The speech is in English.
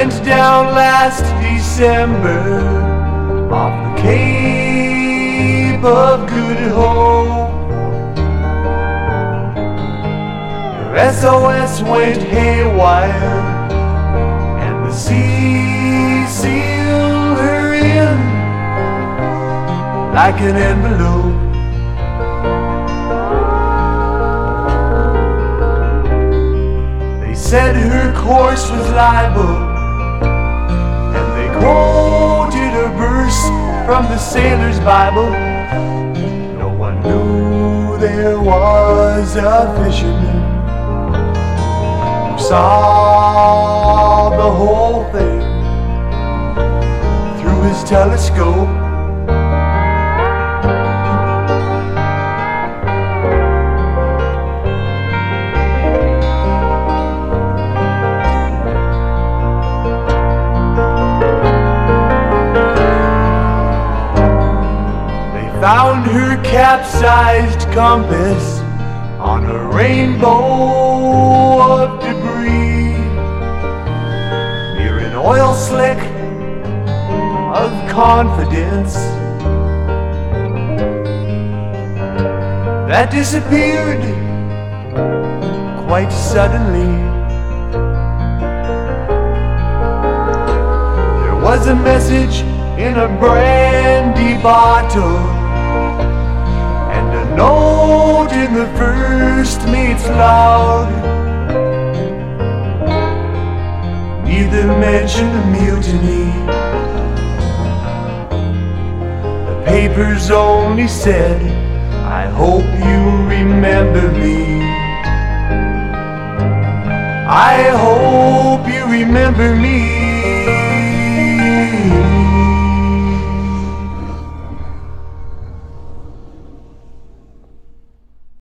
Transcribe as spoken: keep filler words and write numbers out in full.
went down last December off the Cape of Good Hope. Her S O S went haywire and the sea sealed her in like an envelope. They said her course was liable, and they quoted a verse from the sailor's Bible. No one knew there was a fisherman who saw the whole thing through his telescope. Found her capsized compass on a rainbow of debris near an oil slick of confidence that disappeared quite suddenly. There was a message in a brandy bottle, note in the first mate's log. Neither mentioned a mutiny. The papers only said, I hope you remember me. I hope you remember me.